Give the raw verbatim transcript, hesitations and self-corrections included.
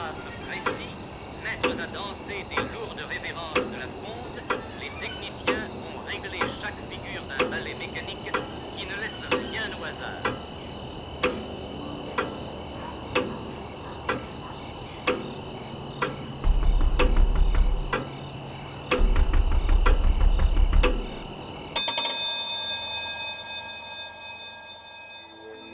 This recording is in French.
grâce précis, mettre à danser des lourdes révérences